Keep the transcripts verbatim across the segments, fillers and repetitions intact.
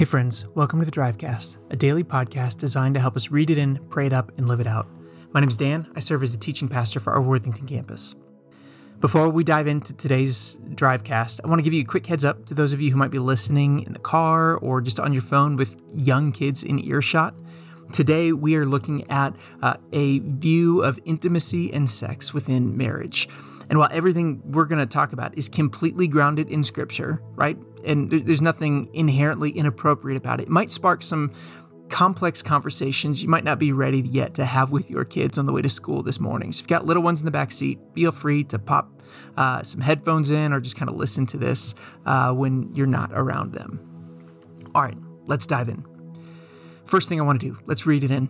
Hey friends, welcome to the Drivecast, a daily podcast designed to help us read it in, pray it up, and live it out. My name's Dan. I serve as a teaching pastor for our Worthington campus. Before we dive into today's Drivecast, I want to give you a quick heads up to those of you who might be listening in the car or just on your phone with young kids in earshot. Today, we are looking at uh, a view of intimacy and sex within marriage. And while everything we're going to talk about is completely grounded in Scripture, right? And there's nothing inherently inappropriate about it. It might spark some complex conversations you might not be ready yet to have with your kids on the way to school this morning. So if you've got little ones in the back seat, feel free to pop uh, some headphones in or just kind of listen to this uh, when you're not around them. All right, let's dive in. First thing I want to do, let's read it in.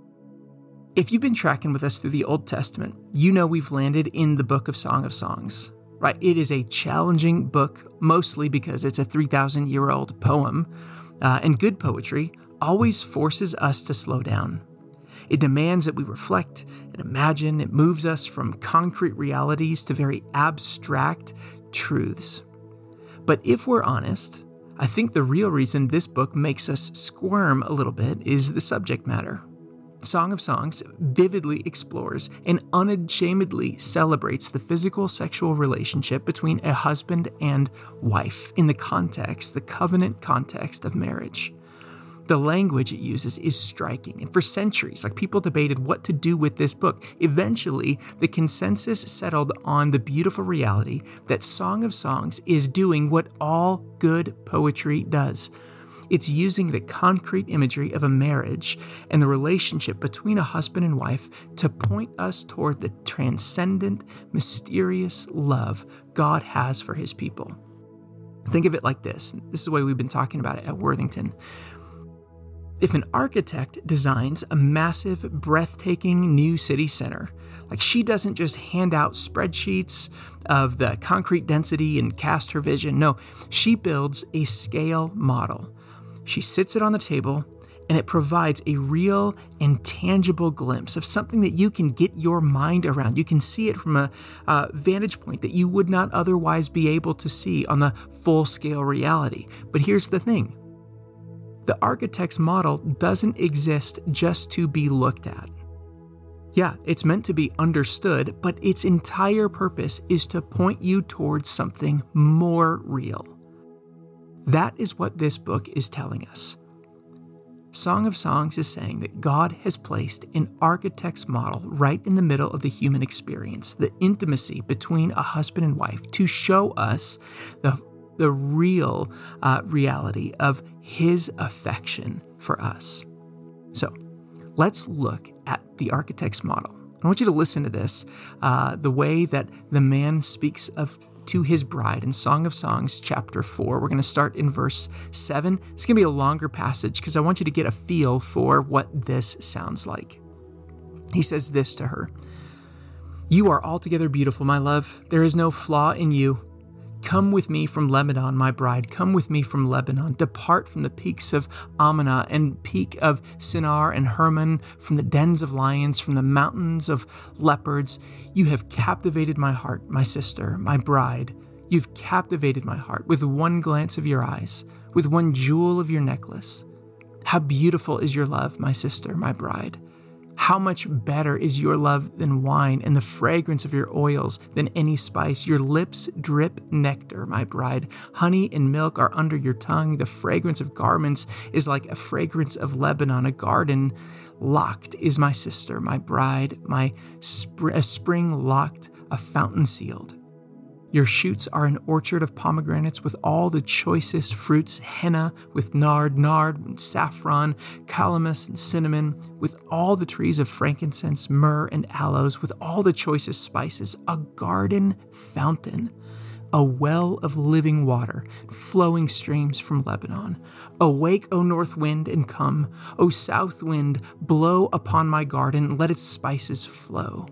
If you've been tracking with us through the Old Testament, you know we've landed in the book of Song of Songs, right? It is a challenging book, mostly because it's a three thousand year old poem, uh, and good poetry always forces us to slow down. It demands that we reflect and imagine. It moves us from concrete realities to very abstract truths. But if we're honest, I think the real reason this book makes us squirm a little bit is the subject matter. Song of Songs vividly explores and unashamedly celebrates the physical sexual relationship between a husband and wife in the context, the covenant context of marriage. The language it uses is striking, and for centuries, like people debated what to do with this book. Eventually, the consensus settled on the beautiful reality that Song of Songs is doing what all good poetry does. It's using the concrete imagery of a marriage and the relationship between a husband and wife to point us toward the transcendent, mysterious love God has for his people. Think of it like this. This is the way we've been talking about it at Worthington. If an architect designs a massive, breathtaking new city center, like she doesn't just hand out spreadsheets of the concrete density and cast her vision. No, she builds a scale model. She sits it on the table, and it provides a real and tangible glimpse of something that you can get your mind around. You can see it from a uh, vantage point that you would not otherwise be able to see on the full-scale reality. But here's the thing. The architect's model doesn't exist just to be looked at. Yeah, it's meant to be understood, but its entire purpose is to point you towards something more real. That is what this book is telling us. Song of Songs is saying that God has placed an architect's model right in the middle of the human experience, the intimacy between a husband and wife, to show us the, the real uh, reality of his affection for us. So let's look at the architect's model. I want you to listen to this, uh, the way that the man speaks of to his bride in Song of Songs, chapter four. We're going to start in verse seven. It's going to be a longer passage because I want you to get a feel for what this sounds like. He says this to her. "You are altogether beautiful, my love. There is no flaw in you. Come with me from Lebanon, my bride. Come with me from Lebanon. Depart from the peaks of Amanah and peak of Sinar and Hermon, from the dens of lions, from the mountains of leopards. You have captivated my heart, my sister, my bride. You've captivated my heart with one glance of your eyes, with one jewel of your necklace. How beautiful is your love, my sister, my bride. How much better is your love than wine, and the fragrance of your oils than any spice. Your lips drip nectar, my bride. Honey and milk are under your tongue. The fragrance of garments is like a fragrance of Lebanon. A garden locked is my sister, my bride. My sp- a spring locked, a fountain sealed. Your shoots are an orchard of pomegranates with all the choicest fruits, henna with nard, nard and saffron, calamus and cinnamon, with all the trees of frankincense, myrrh and aloes, with all the choicest spices, a garden fountain, a well of living water, flowing streams from Lebanon. Awake, O north wind, and come. O south wind, blow upon my garden, let its spices flow.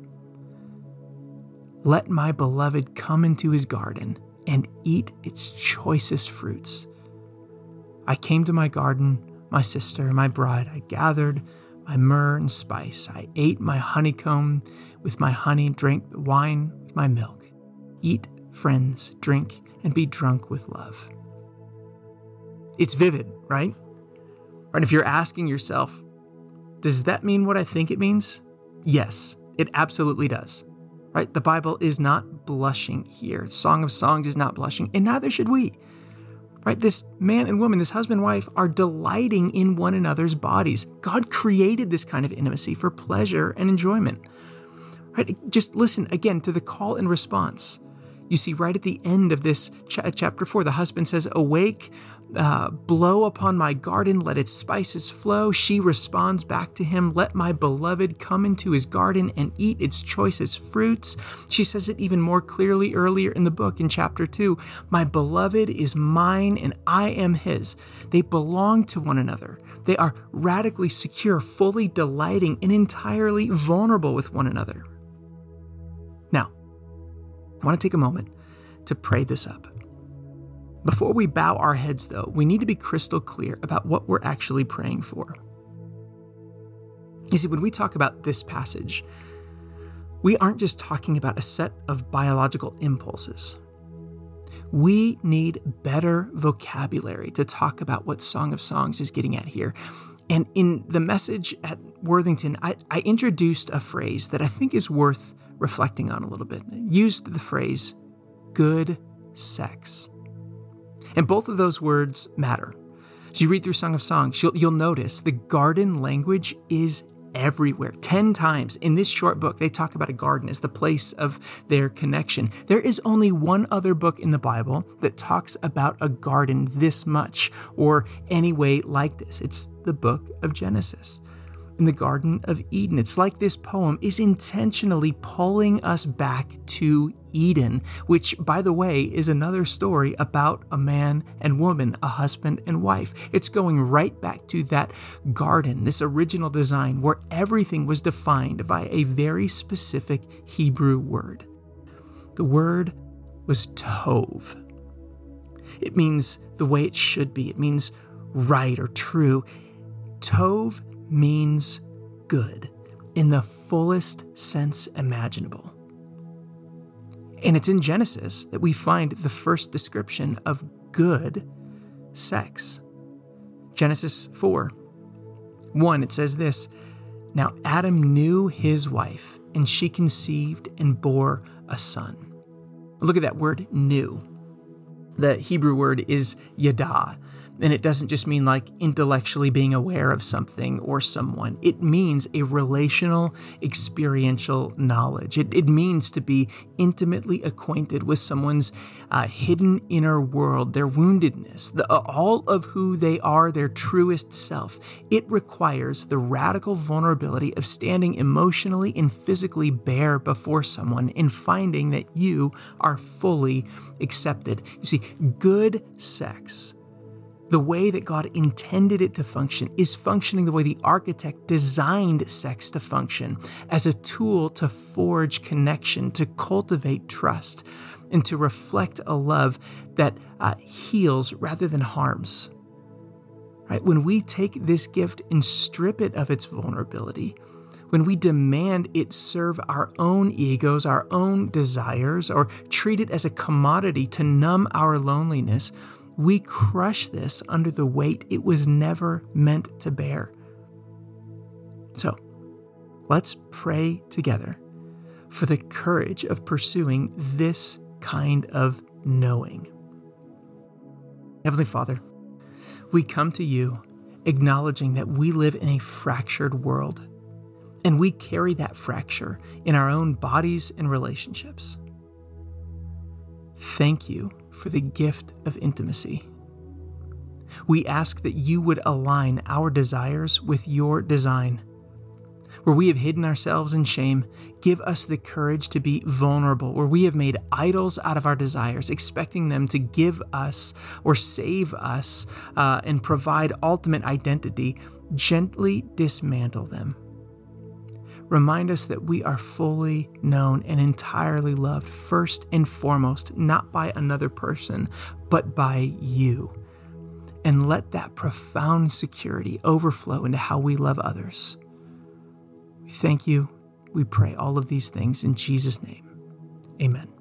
Let my beloved come into his garden and eat its choicest fruits. I came to my garden, my sister, my bride. I gathered my myrrh and spice. I ate my honeycomb with my honey, drank wine with my milk. Eat, friends, drink, and be drunk with love. It's vivid, right? Right? If you're asking yourself, does that mean what I think it means? Yes, it absolutely does. Right? The Bible is not blushing here. Song of Songs is not blushing, and neither should we. Right? This man and woman, this husband and wife, are delighting in one another's bodies. God created this kind of intimacy for pleasure and enjoyment. Right? Just listen again to the call and response. You see, right at the end of this ch- chapter four, the husband says, "Awake, uh, blow upon my garden, let its spices flow." She responds back to him, "Let my beloved come into his garden and eat its choicest fruits." She says it even more clearly earlier in the book in chapter two. "My beloved is mine and I am his." They belong to one another. They are radically secure, fully delighting, and entirely vulnerable with one another. Now, I want to take a moment to pray this up. Before we bow our heads, though, we need to be crystal clear about what we're actually praying for. You see, when we talk about this passage, we aren't just talking about a set of biological impulses. We need better vocabulary to talk about what Song of Songs is getting at here. And in the message at Worthington, I, I introduced a phrase that I think is worth reflecting on a little bit. I used the phrase, good sex. And both of those words matter. As you read through Song of Songs, you'll, you'll notice the garden language is everywhere. Ten times in this short book, they talk about a garden as the place of their connection. There is only one other book in the Bible that talks about a garden this much, or any way like this. It's the book of Genesis. In the Garden of Eden. It's like this poem is intentionally pulling us back to Eden, which, by the way, is another story about a man and woman, a husband and wife. It's going right back to that garden, this original design where everything was defined by a very specific Hebrew word. The word was tov. It means the way it should be. It means right or true. Tov means good in the fullest sense imaginable. And it's in Genesis that we find the first description of good sex. Genesis four, one, it says this, "Now Adam knew his wife, and she conceived and bore a son." Look at that word, knew. The Hebrew word is yada. And it doesn't just mean like intellectually being aware of something or someone. It means a relational, experiential knowledge. It, it means to be intimately acquainted with someone's uh, hidden inner world, their woundedness, the, uh, all of who they are, their truest self. It requires the radical vulnerability of standing emotionally and physically bare before someone and finding that you are fully accepted. You see, good sex, the way that God intended it to function, is functioning the way the architect designed sex to function, as a tool to forge connection, to cultivate trust, and to reflect a love that uh, heals rather than harms. Right? When we take this gift and strip it of its vulnerability, when we demand it serve our own egos, our own desires, or treat it as a commodity to numb our loneliness, we crush this under the weight it was never meant to bear. So, let's pray together for the courage of pursuing this kind of knowing. Heavenly Father, we come to you acknowledging that we live in a fractured world, and we carry that fracture in our own bodies and relationships. Thank you for the gift of intimacy. We ask that you would align our desires with your design. Where we have hidden ourselves in shame, give us the courage to be vulnerable. Where we have made idols out of our desires, expecting them to give us or save us uh, and provide ultimate identity, gently dismantle them. Remind us that we are fully known and entirely loved, first and foremost, not by another person, but by you. And let that profound security overflow into how we love others. We thank you. We pray all of these things in Jesus' name. Amen.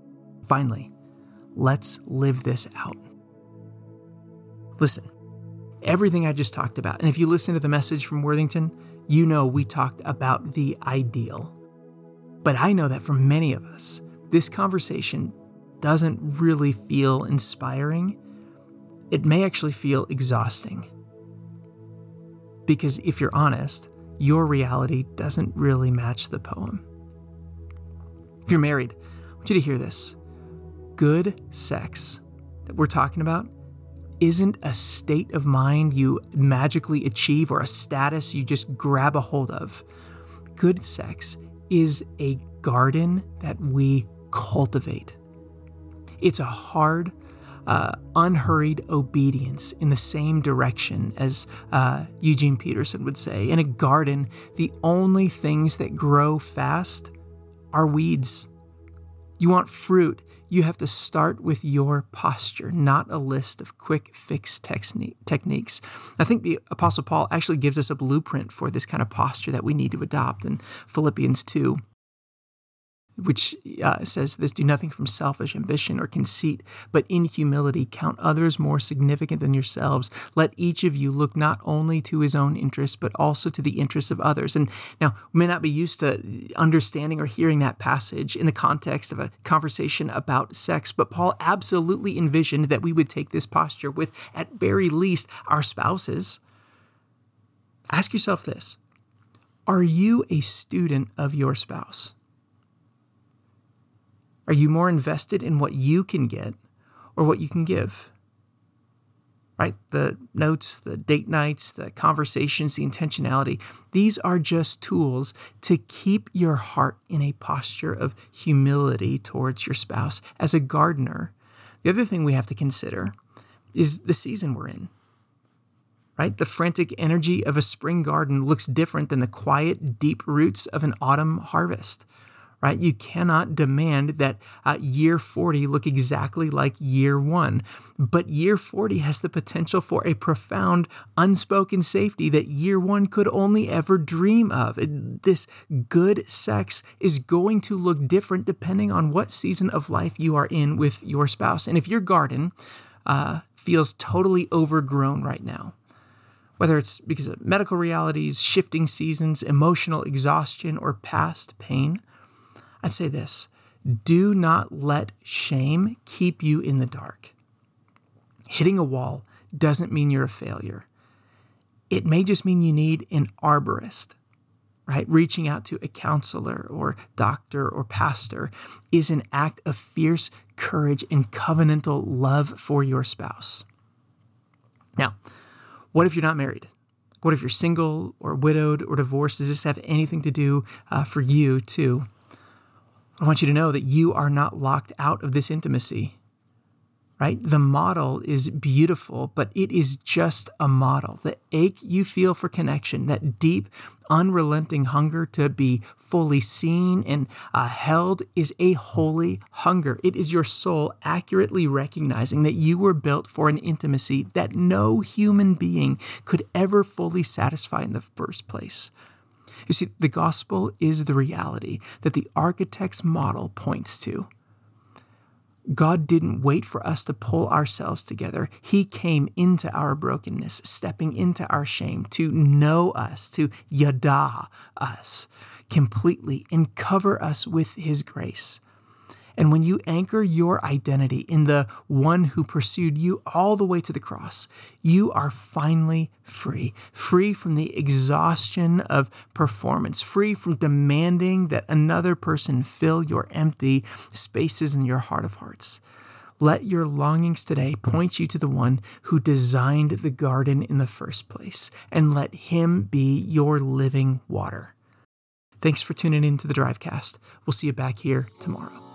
Finally, let's live this out. Listen, Everything I just talked about. And if you listen to the message from Worthington, you know we talked about the ideal. But I know that for many of us, this conversation doesn't really feel inspiring. It may actually feel exhausting. Because if you're honest, your reality doesn't really match the poem. If you're married, I want you to hear this. Good sex that we're talking about isn't a state of mind you magically achieve or a status you just grab a hold of. Good sex is a garden that we cultivate. It's a hard, uh, unhurried obedience in the same direction as uh, Eugene Peterson would say. In a garden, the only things that grow fast are weeds. You want fruit, you have to start with your posture, not a list of quick fix techni- techniques. I think the Apostle Paul actually gives us a blueprint for this kind of posture that we need to adopt in Philippians two, which uh, says this: do nothing from selfish ambition or conceit, but in humility count others more significant than yourselves. Let each of you look not only to his own interests, but also to the interests of others. And now, we may not be used to understanding or hearing that passage in the context of a conversation about sex, but Paul absolutely envisioned that we would take this posture with, at very least, our spouses. Ask yourself this: are you a student of your spouse? Are you more invested in what you can get or what you can give? Right? The notes, the date nights, the conversations, the intentionality, these are just tools to keep your heart in a posture of humility towards your spouse. As a gardener, the other thing we have to consider is the season we're in. Right? The frantic energy of a spring garden looks different than the quiet, deep roots of an autumn harvest. Right? You cannot demand that uh, year forty look exactly like year one. But year forty has the potential for a profound, unspoken safety that year one could only ever dream of. It, this good sex is going to look different depending on what season of life you are in with your spouse. And if your garden uh, feels totally overgrown right now, whether it's because of medical realities, shifting seasons, emotional exhaustion, or past pain, I'd say this: do not let shame keep you in the dark. Hitting a wall doesn't mean you're a failure. It may just mean you need an arborist, right? Reaching out to a counselor or doctor or pastor is an act of fierce courage and covenantal love for your spouse. Now, what if you're not married? What if you're single or widowed or divorced? Does this have anything to do uh, for you too? I want you to know that you are not locked out of this intimacy, right? The model is beautiful, but it is just a model. The ache you feel for connection, that deep, unrelenting hunger to be fully seen and uh, held, is a holy hunger. It is your soul accurately recognizing that you were built for an intimacy that no human being could ever fully satisfy in the first place. You see, the gospel is the reality that the architect's model points to. God didn't wait for us to pull ourselves together. He came into our brokenness, stepping into our shame to know us, to yada us completely and cover us with his grace. And when you anchor your identity in the one who pursued you all the way to the cross, you are finally free, free from the exhaustion of performance, free from demanding that another person fill your empty spaces in your heart of hearts. Let your longings today point you to the one who designed the garden in the first place, and let him be your living water. Thanks for tuning in to the Drivecast. We'll see you back here tomorrow.